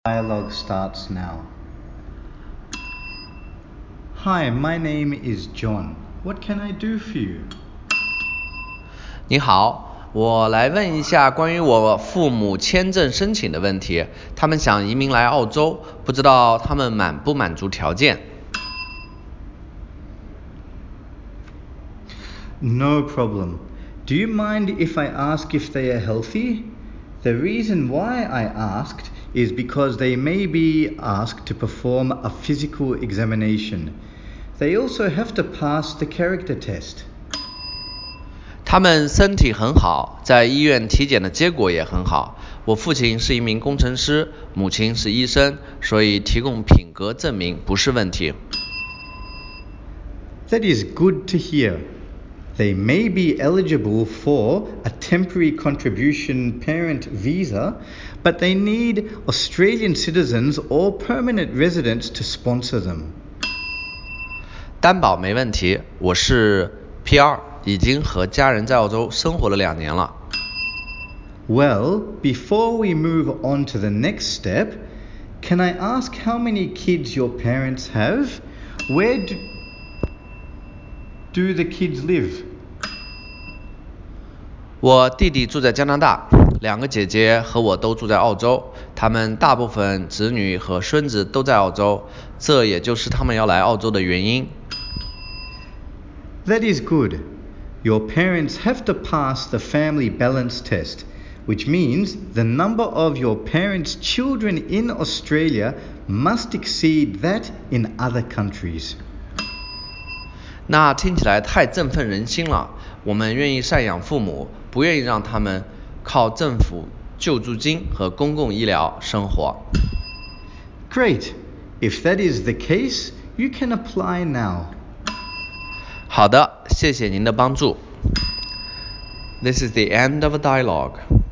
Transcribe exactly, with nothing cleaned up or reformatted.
Dialogue starts now. Hi, my name is John. What can I do for you? 你好，我来问一下关于我父母签证申请的问题。他们想移民来澳洲，不知道他们满不满足条件。 No problem. Do you mind if I ask if they are healthy? The reason why I asked is because they may be asked to perform a physical examination. They also have to pass the character test. 他们身体很好，在医院体检的结果也很好。我父亲是一名工程师，母亲是医生，所以提供品格证明不是问题。 That is good to hear. They may be eligible for a temporary contribution parent visa, but they need Australian citizens or permanent residents to sponsor them. 担保没问题，我是 P R， 已经和家人在澳洲生活了两年了。 Well, before we move on to the next step, can I ask how many kids your parents have? Where do, do the kids live? 我弟弟住在加拿大，两个姐姐和我都住在澳洲，他们大部分子女和孙子都在澳洲，这也就是他们要来澳洲的原因。 That is good. Your parents have to pass the family balance test, which means the number of your parents' children in Australia must exceed that in other countries. 那听起来太振奋人心了，我们愿意赡养父母，不愿意让他们靠政府救助金和公共医疗生活。 Great. If that is the case, you can apply now. 好的，谢谢您的帮助。This is the end of a dialogue.